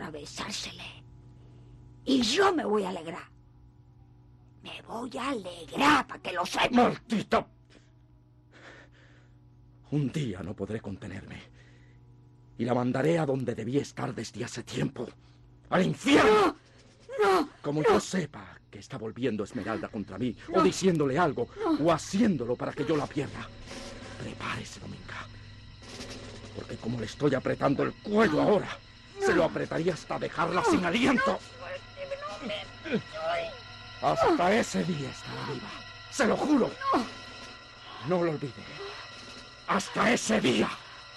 para besársele. Y yo me voy a alegrar. Me voy a alegrar para que lo sepa. ¡Maldita! Un día no podré contenerme. Y la mandaré a donde debía estar desde hace tiempo. ¡Al infierno! No. Como yo sepa que está volviendo Esmeralda contra mí, o diciéndole algo, o haciéndolo para que yo la pierda. Prepárese, Dominga. Porque como le estoy apretando el cuello ahora, se lo apretaría hasta dejarla sin aliento. Hasta ese día estará viva. Se lo juro. No lo olvide. Hasta ese día.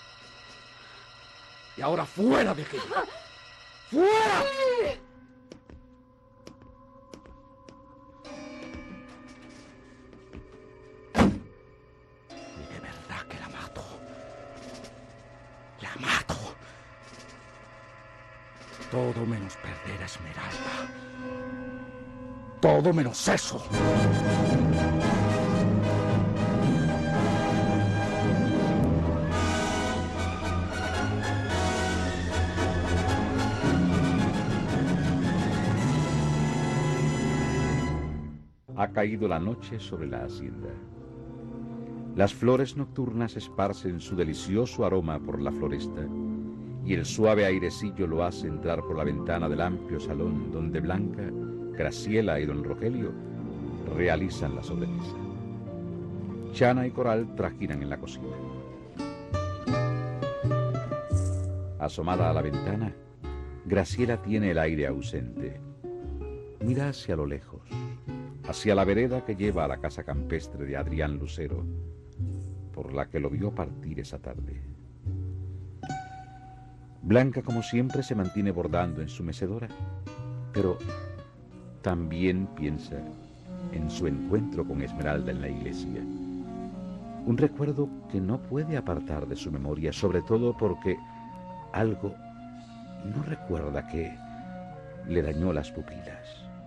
Y ahora fuera de aquí. ¡Fuera! Y de verdad que la mato. La mato. Todo menos perder a Esmeralda. Todo menos eso. Ha caído la noche sobre la hacienda. Las flores nocturnas esparcen su delicioso aroma por la floresta y el suave airecillo lo hace entrar por la ventana del amplio salón donde Blanca, Graciela y don Rogelio realizan la sobremesa. Chana y Coral trajinan en la cocina. Asomada a la ventana, Graciela tiene el aire ausente. Mira hacia lo lejos, hacia la vereda que lleva a la casa campestre de Adrián Lucero, por la que lo vio partir esa tarde. Blanca, como siempre, se mantiene bordando en su mecedora, pero también piensa en su encuentro con Esmeralda en la iglesia. Un recuerdo que no puede apartar de su memoria, sobre todo porque algo no recuerda que le dañó las pupilas.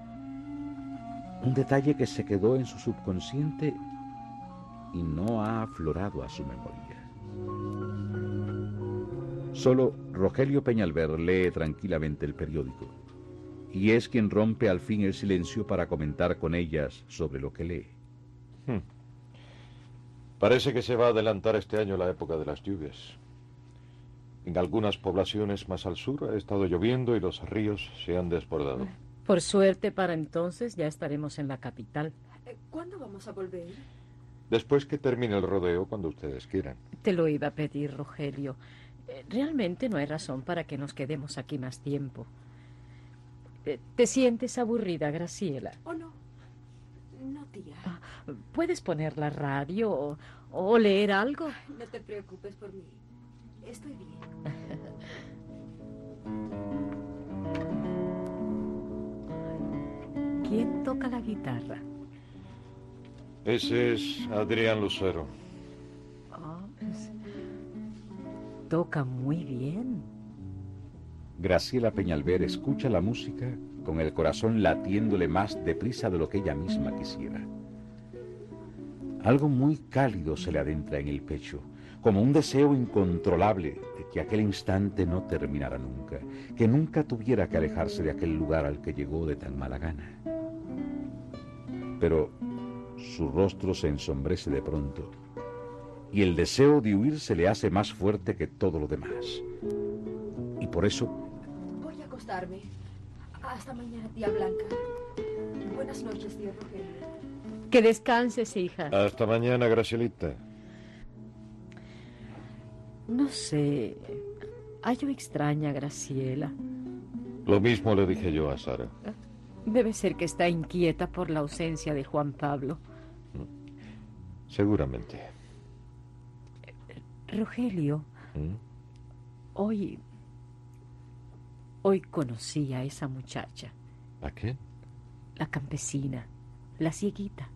Un detalle que se quedó en su subconsciente y no ha aflorado a su memoria. Solo Rogelio Peñalver lee tranquilamente el periódico y es quien rompe al fin el silencio para comentar con ellas sobre lo que lee. Parece que se va a adelantar este año la época de las lluvias. En algunas poblaciones más al sur ha estado lloviendo y los ríos se han desbordado. Por suerte, para entonces ya estaremos en la capital. ¿Cuándo vamos a volver? Después que termine el rodeo, cuando ustedes quieran. Te lo iba a pedir, Rogelio. Realmente no hay razón para que nos quedemos aquí más tiempo. ¿Te sientes aburrida, Graciela? Oh, no. No, tía. ¿Puedes poner la radio o leer algo? No te preocupes por mí. Estoy bien. ¿Quién toca la guitarra? Ese es Adrián Lucero. Toca muy bien. Graciela Peñalver escucha la música con el corazón latiéndole más deprisa de lo que ella misma quisiera. Algo muy cálido se le adentra en el pecho, como un deseo incontrolable de que aquel instante no terminara nunca, que nunca tuviera que alejarse de aquel lugar al que llegó de tan mala gana. Pero su rostro se ensombrece de pronto y el deseo de huir se le hace más fuerte que todo lo demás. Y por eso... Voy a acostarme. Hasta mañana, tía Blanca. Buenas noches, tío Rogelio. Que descanses, hija. Hasta mañana, Gracielita. No sé. Hallo extraña a Graciela. Lo mismo le dije yo a Sara. Debe ser que está inquieta por la ausencia de Juan Pablo. Seguramente. Rogelio, hoy conocí a esa muchacha. ¿A qué? La campesina, la cieguita.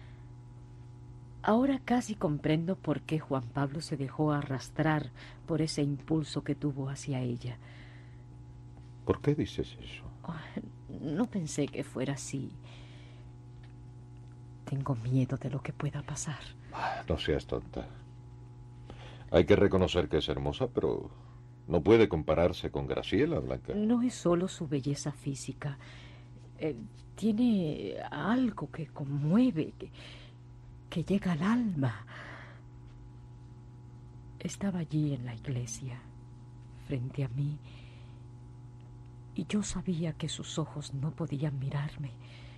Ahora casi comprendo por qué Juan Pablo se dejó arrastrar por ese impulso que tuvo hacia ella. ¿Por qué dices eso? No pensé que fuera así. Tengo miedo de lo que pueda pasar. No seas tonta. Hay que reconocer que es hermosa, pero No puede compararse con Graciela, Blanca. No es solo su belleza física. Tiene algo que conmueve, que llega al alma. Estaba allí en la iglesia, frente a mí, y yo sabía que sus ojos no podían mirarme,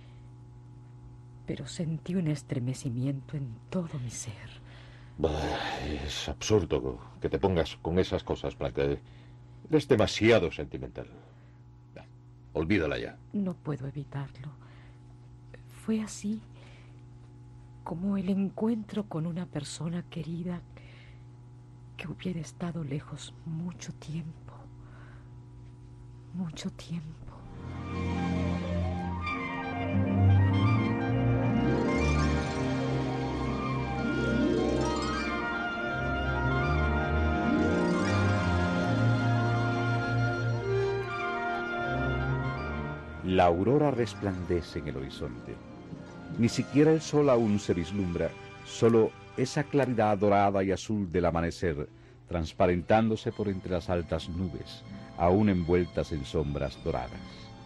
pero sentí un estremecimiento en todo mi ser. Es absurdo que te pongas con esas cosas, Blanca. Eres demasiado sentimental. Olvídala ya. No puedo evitarlo. Fue así como el encuentro con una persona querida que hubiera estado lejos mucho tiempo. Mucho tiempo. La aurora resplandece en el horizonte. Ni siquiera el sol aún se vislumbra, solo esa claridad dorada y azul del amanecer, transparentándose por entre las altas nubes, aún envueltas en sombras doradas.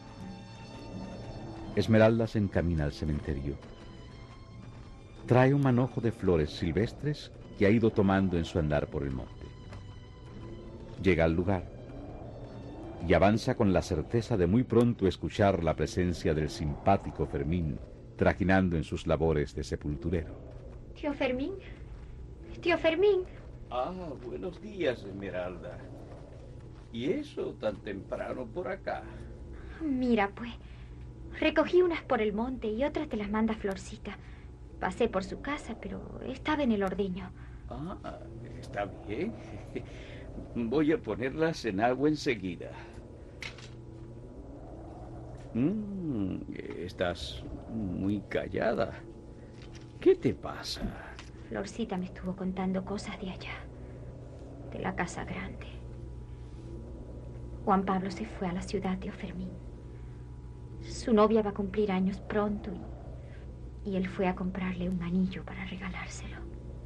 Esmeralda se encamina al cementerio. Trae un manojo de flores silvestres que ha ido tomando en su andar por el monte. Llega al lugar y avanza con la certeza de muy pronto escuchar la presencia del simpático Fermín, trajinando en sus labores de sepulturero. Tío Fermín. Tío Fermín. Ah, buenos días, Esmeralda. ¿Y eso tan temprano por acá? Mira, pues, recogí unas por el monte y otras te las manda Florcita. Pasé por su casa, pero estaba en el ordeño. Ah, está bien. Voy a ponerlas en agua enseguida. Estás muy callada. ¿Qué te pasa? Florcita me estuvo contando cosas de allá, de la casa grande. Juan Pablo se fue a la ciudad, tío Fermín. Su novia va a cumplir años pronto y él fue a comprarle un anillo para regalárselo.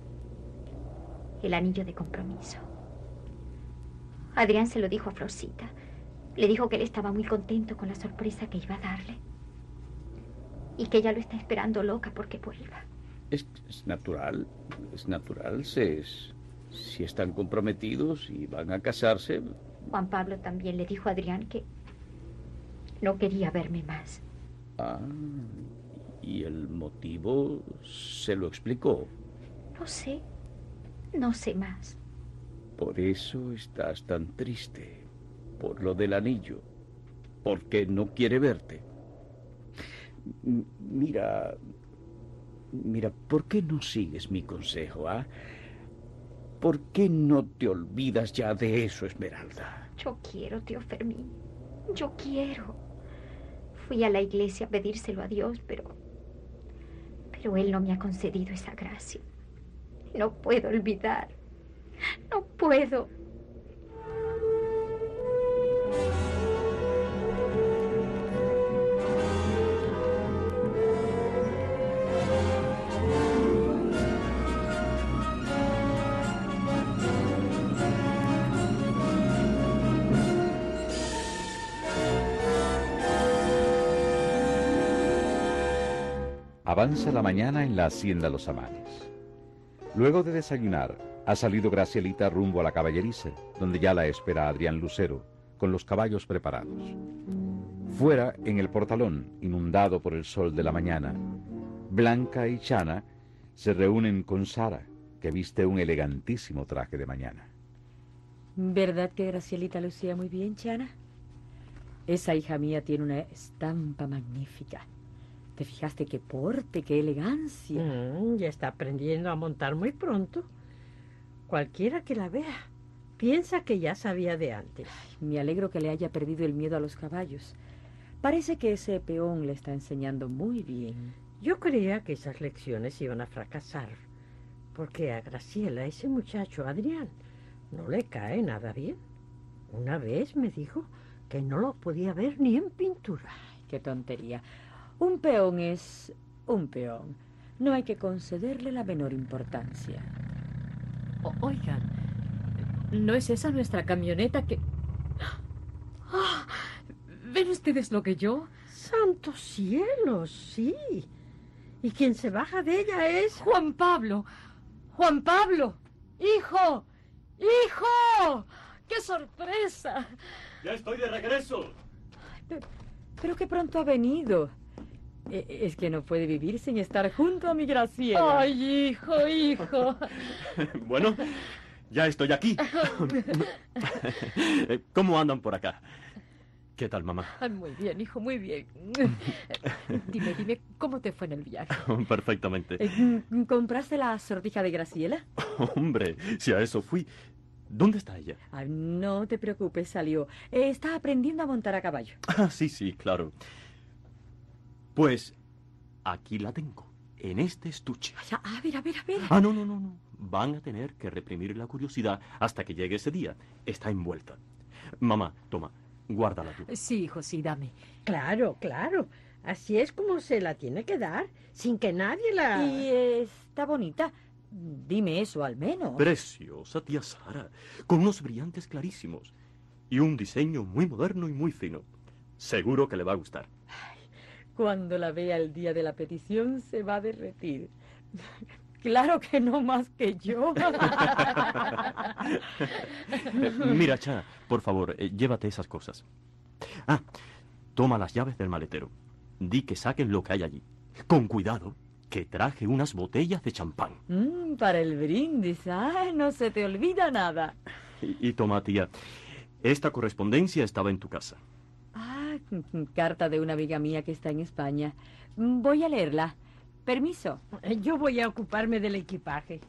El anillo de compromiso. Adrián se lo dijo a Florcita. Le dijo que él estaba muy contento con la sorpresa que iba a darle. Y que ella lo está esperando loca porque vuelva. Es natural, es natural. Si están comprometidos y van a casarse. Juan Pablo también le dijo a Adrián que no quería verme más. Ah, ¿y el motivo se lo explicó? No sé más. Por eso estás tan triste, por lo del anillo, porque no quiere verte. Mira, ¿por qué no sigues mi consejo, ah? ¿Por qué no te olvidas ya de eso, Esmeralda? Yo quiero, tío Fermín, yo quiero. Fui a la iglesia a pedírselo a Dios, pero él no me ha concedido esa gracia. No puedo olvidar. No puedo. Avanza la mañana en la hacienda Los Amanes. Luego de desayunar, ha salido Gracielita rumbo a la caballeriza, donde ya la espera Adrián Lucero, con los caballos preparados. Fuera, en el portalón, inundado por el sol de la mañana, Blanca y Chana se reúnen con Sara, que viste un elegantísimo traje de mañana. ¿Verdad que Gracielita lucía muy bien, Chana? Esa hija mía tiene una estampa magnífica. ¿Te fijaste qué porte, qué elegancia? Ya está aprendiendo a montar muy pronto. Cualquiera que la vea piensa que ya sabía de antes. Me alegro que le haya perdido el miedo a los caballos. Parece que ese peón le está enseñando muy bien. Yo creía que esas lecciones iban a fracasar, porque a Graciela, ese muchacho Adrián, no le cae nada bien. Una vez me dijo que no lo podía ver ni en pintura. Ay, qué tontería. Un peón es un peón. No hay que concederle la menor importancia. Oigan, ¿No es esa nuestra camioneta que... ¡Ah! ¿Ven ustedes lo que yo? ¡Santos cielos! Sí. Y quien se baja de ella es... ¡Juan Pablo! ¡Juan Pablo! ¡Hijo! ¡Hijo! ¡Qué sorpresa! ¡Ya estoy de regreso! Pero qué pronto ha venido. Es que no puede vivir sin estar junto a mi Graciela. ¡Ay, hijo, hijo! Bueno, ya estoy aquí. ¿Cómo andan por acá? ¿Qué tal, mamá? Muy bien, hijo, muy bien. Dime, ¿cómo te fue en el viaje? Perfectamente. ¿Compraste la sortija de Graciela? Hombre, si a eso fui. ¿Dónde está ella? No te preocupes, salió. Está aprendiendo a montar a caballo. Sí, claro. Pues aquí la tengo, en este estuche. A ver. No. Van a tener que reprimir la curiosidad hasta que llegue ese día. Está envuelta. Mamá, toma, guárdala tú. Sí, hijo, sí, dame. Claro. Así es como se la tiene que dar, sin que nadie la... Y está bonita. Dime eso al menos. Preciosa, tía Sara, con unos brillantes clarísimos y un diseño muy moderno y muy fino. Seguro que le va a gustar. Cuando la vea el día de la petición se va a derretir. Claro que no más que yo. Mira, Chana, por favor, llévate esas cosas. Toma las llaves del maletero. Di que saquen lo que hay allí. Con cuidado, que traje unas botellas de champán. Para el brindis. No se te olvida nada. Y toma, tía, esta correspondencia estaba en tu casa. Carta de una amiga mía que está en España. Voy a leerla. Permiso. Yo voy a ocuparme del equipaje.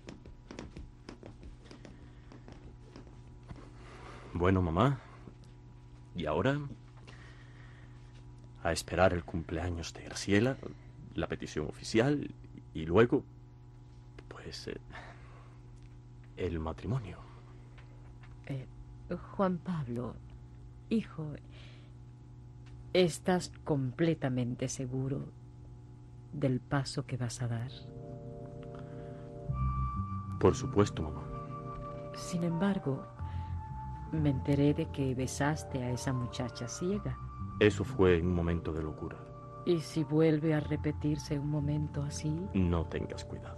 Bueno, mamá. ¿Y ahora? A esperar el cumpleaños de Graciela, la petición oficial y luego, pues, el matrimonio. Juan Pablo, hijo, ¿estás completamente seguro del paso que vas a dar? Por supuesto, mamá. Sin embargo, me enteré de que besaste a esa muchacha ciega. Eso fue en un momento de locura. ¿Y si vuelve a repetirse un momento así? No tengas cuidado.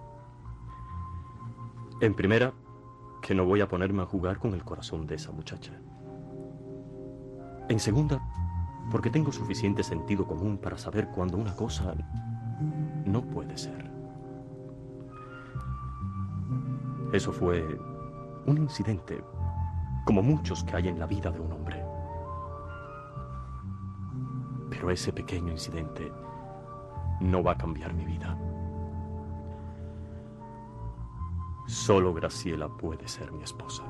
En primera, que no voy a ponerme a jugar con el corazón de esa muchacha. En segunda, porque tengo suficiente sentido común para saber cuando una cosa no puede ser. Eso fue un incidente, como muchos que hay en la vida de un hombre. Pero ese pequeño incidente no va a cambiar mi vida. Solo Graciela puede ser mi esposa.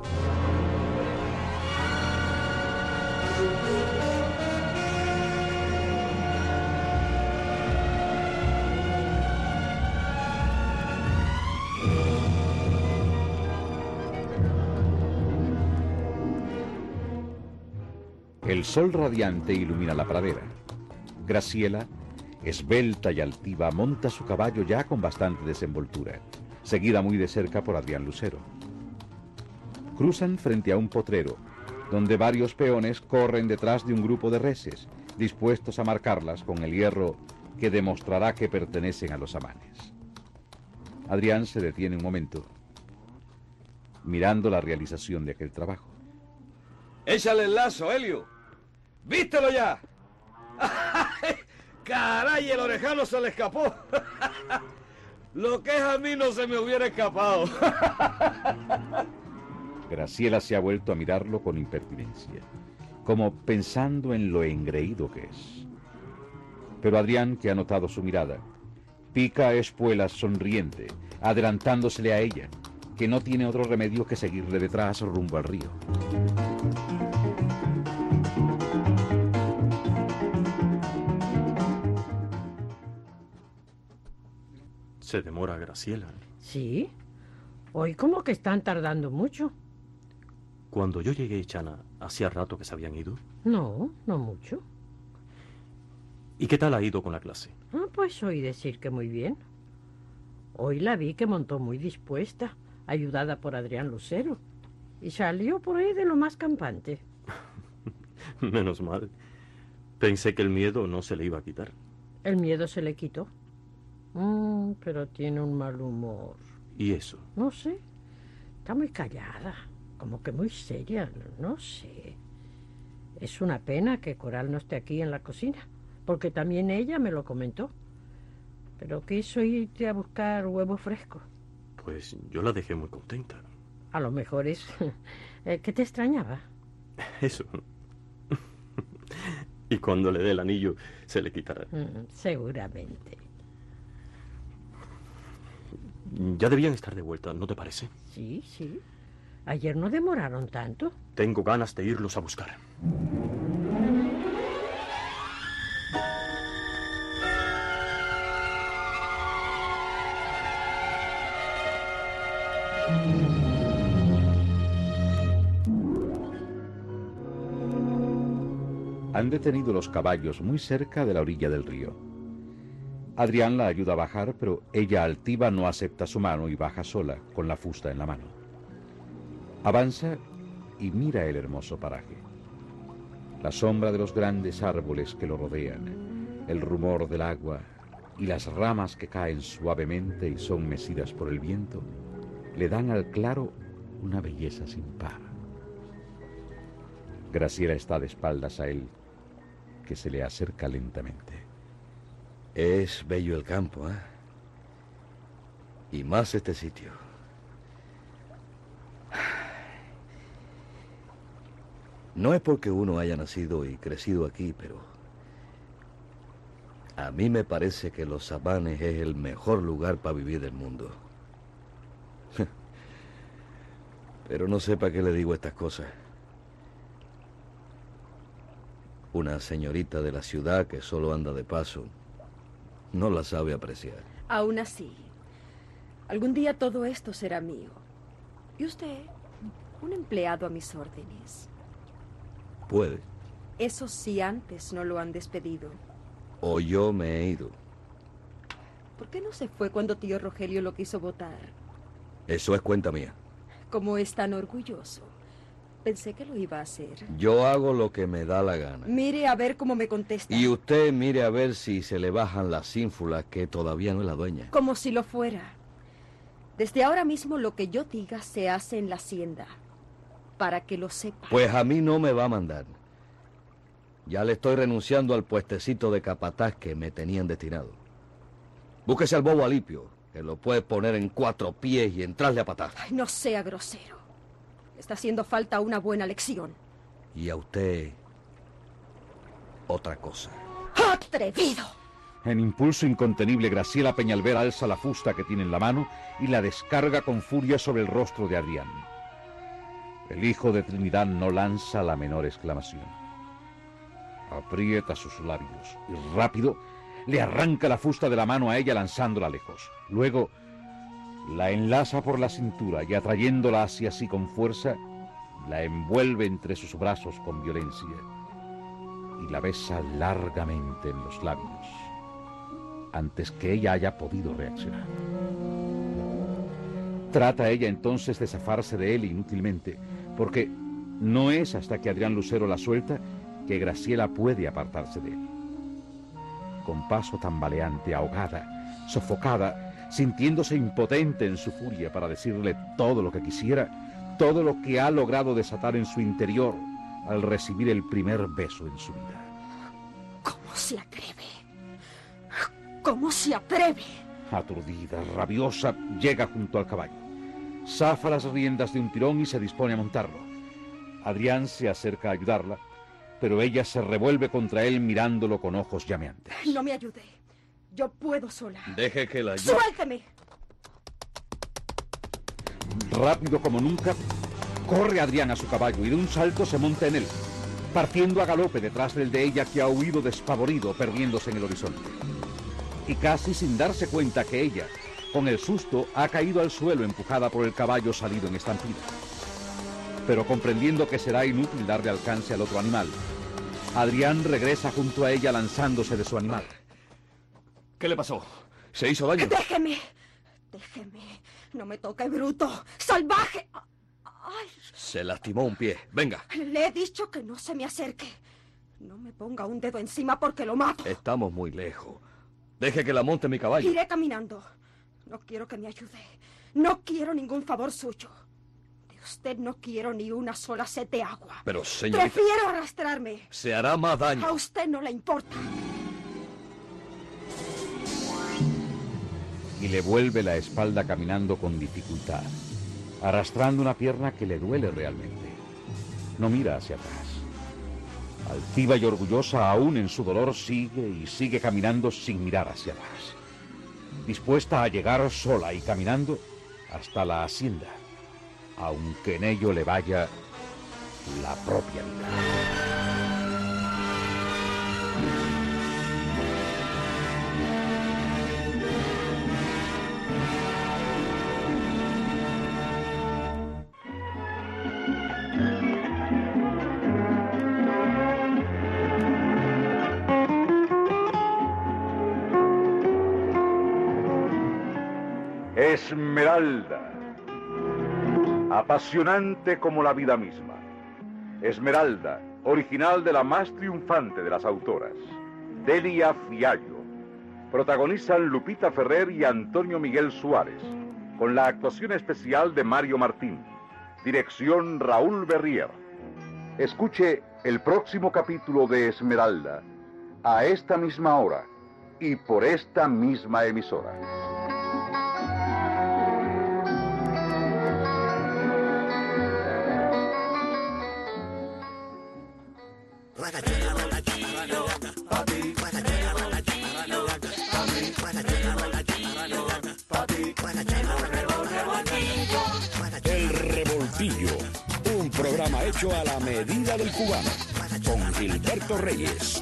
El sol radiante ilumina la pradera. Graciela, esbelta y altiva, monta su caballo ya con bastante desenvoltura, seguida muy de cerca por Adrián Lucero. Cruzan frente a un potrero, donde varios peones corren detrás de un grupo de reses, dispuestos a marcarlas con el hierro que demostrará que pertenecen a los amanes. Adrián se detiene un momento, mirando la realización de aquel trabajo. ¡Échale el lazo, Helio! ¡Vístelo ya! ¡Caray, el orejano se le escapó! Lo que es a mí no se me hubiera escapado. Graciela se ha vuelto a mirarlo con impertinencia, como pensando en lo engreído que es. Pero Adrián, que ha notado su mirada, pica a espuelas sonriente, adelantándosele a ella, que no tiene otro remedio que seguirle detrás rumbo al río. Se demora Graciela. Sí. Hoy como que están tardando mucho. Cuando yo llegué, Chana, ¿hacía rato que se habían ido? No mucho. ¿Y qué tal ha ido con la clase? Pues oí decir que muy bien. Hoy la vi que montó muy dispuesta, ayudada por Adrián Lucero. Y salió por ahí de lo más campante. Menos mal. Pensé que el miedo no se le iba a quitar. El miedo se le quitó. Pero tiene un mal humor. ¿Y eso? No sé. Está muy callada. Como que muy seria. No sé. Es una pena que Coral no esté aquí en la cocina. Porque también ella me lo comentó. Pero quiso irte a buscar huevos frescos. Pues yo la dejé muy contenta. A lo mejor es que te extrañaba. Eso. Y cuando le dé el anillo, se le quitará. Seguramente. Ya debían estar de vuelta, ¿no te parece? Sí, sí. Ayer no demoraron tanto. Tengo ganas de irlos a buscar. Han detenido los caballos muy cerca de la orilla del río. Adrián la ayuda a bajar, pero ella, altiva, no acepta su mano y baja sola, con la fusta en la mano. Avanza y mira el hermoso paraje. La sombra de los grandes árboles que lo rodean, el rumor del agua y las ramas que caen suavemente y son mecidas por el viento, le dan al claro una belleza sin par. Graciela está de espaldas a él, que se le acerca lentamente. Es bello el campo, ¿eh? Y más este sitio. No es porque uno haya nacido y crecido aquí, pero a mí me parece que Los Sabanes es el mejor lugar para vivir del mundo. Pero no sé para qué le digo estas cosas. Una señorita de la ciudad que solo anda de paso no la sabe apreciar. Aún así, algún día todo esto será mío. Y usted, un empleado a mis órdenes. Puede. Eso sí, antes no lo han despedido. O yo me he ido. ¿Por qué no se fue cuando tío Rogelio lo quiso votar? Eso es cuenta mía. Como es tan orgulloso, pensé que lo iba a hacer. Yo hago lo que me da la gana. Mire a ver cómo me contesta. Y usted mire a ver si se le bajan las ínfulas, que todavía no es la dueña. Como si lo fuera. Desde ahora mismo lo que yo diga se hace en la hacienda. Para que lo sepa. Pues a mí no me va a mandar. Ya le estoy renunciando al puestecito de capataz que me tenían destinado. Búsquese al bobo Alipio, que lo puede poner en 4 pies y entrarle a patar. Ay, no sea grosero. Le está haciendo falta una buena lección. Y a usted, otra cosa. ¡Atrevido! En impulso incontenible, Graciela Peñalver alza la fusta que tiene en la mano y la descarga con furia sobre el rostro de Adrián. El hijo de Trinidad no lanza la menor exclamación. Aprieta sus labios y rápido le arranca la fusta de la mano a ella lanzándola lejos. Luego la enlaza por la cintura y atrayéndola hacia sí con fuerza, la envuelve entre sus brazos con violencia y la besa largamente en los labios antes que ella haya podido reaccionar. Trata ella entonces de zafarse de él inútilmente, porque no es hasta que Adrián Lucero la suelta que Graciela puede apartarse de él. Con paso tambaleante, ahogada, sofocada, sintiéndose impotente en su furia para decirle todo lo que quisiera, todo lo que ha logrado desatar en su interior al recibir el primer beso en su vida. ¿Cómo se atreve? ¿Cómo se atreve? Aturdida, rabiosa, llega junto al caballo. Zafa las riendas de un tirón y se dispone a montarlo. Adrián se acerca a ayudarla, pero ella se revuelve contra él mirándolo con ojos llameantes. No me ayude. Yo puedo sola. Deje que la ayude. ¡Suélteme! Rápido como nunca, corre Adrián a su caballo y de un salto se monta en él, partiendo a galope detrás del de ella, que ha huido despavorido, perdiéndose en el horizonte. Y casi sin darse cuenta que ella, con el susto, ha caído al suelo empujada por el caballo salido en estampida. Pero comprendiendo que será inútil darle alcance al otro animal, Adrián regresa junto a ella lanzándose de su animal. ¿Qué le pasó? ¿Se hizo daño? ¡Déjeme! ¡Déjeme! ¡No me toque, bruto! ¡Salvaje! Ay. Se lastimó un pie. Venga. Le he dicho que no se me acerque. No me ponga un dedo encima porque lo mato. Estamos muy lejos. Deje que la monte mi caballo. Iré caminando. No quiero que me ayude. No quiero ningún favor suyo. De usted no quiero ni una sola sed de agua. Pero, señorita... Prefiero arrastrarme. Se hará más daño. A usted no le importa. Y le vuelve la espalda caminando con dificultad, arrastrando una pierna que le duele realmente. No mira hacia atrás. Altiva y orgullosa, aún en su dolor, sigue y sigue caminando sin mirar hacia atrás, dispuesta a llegar sola y caminando hasta la hacienda, aunque en ello le vaya la propia vida. Esmeralda, apasionante como la vida misma. Esmeralda, original de la más triunfante de las autoras, Delia Fiallo. Protagonizan Lupita Ferrer y Antonio Miguel Suárez, con la actuación especial de Mario Martín. Dirección Raúl Berrier. Escuche el próximo capítulo de Esmeralda a esta misma hora y por esta misma emisora. El Revoltillo, un programa hecho a la medida del cubano, con Gilberto Reyes.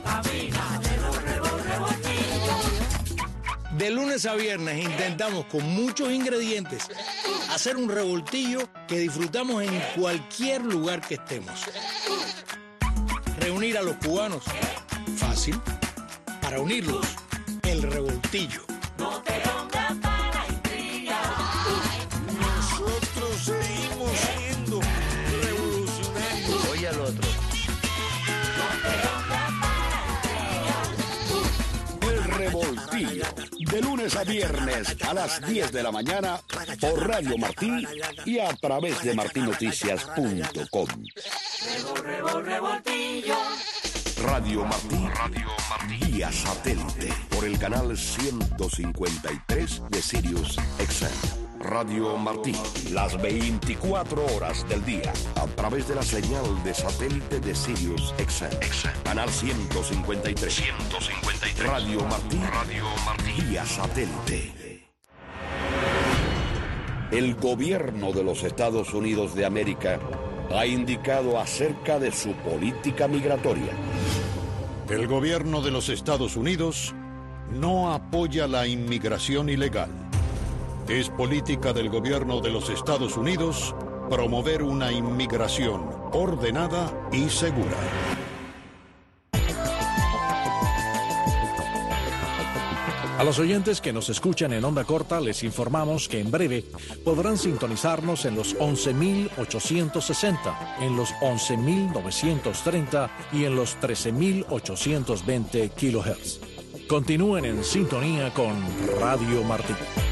De lunes a viernes intentamos con muchos ingredientes hacer un revoltillo que disfrutamos en cualquier lugar que estemos. Reunir a los cubanos, fácil. Para unirlos, el revoltillo. No te pongas para intriga. Nosotros seguimos siendo revolucionarios. Oye al otro. El Revoltillo, de lunes a viernes a las 10 de la mañana por Radio Martí y a través de martinoticias.com. Revoltillo. Radio Martí, vía satélite por el canal 153 de Sirius XM. Radio Martí, las 24 horas del día, a través de la señal de satélite de Sirius XM. Canal 153. Radio Martí, vía satélite. El gobierno de los Estados Unidos de América ha indicado acerca de su política migratoria. El gobierno de los Estados Unidos no apoya la inmigración ilegal. Es política del gobierno de los Estados Unidos promover una inmigración ordenada y segura. A los oyentes que nos escuchan en onda corta les informamos que en breve podrán sintonizarnos en los 11.860, en los 11.930 y en los 13.820 kHz. Continúen en sintonía con Radio Martí.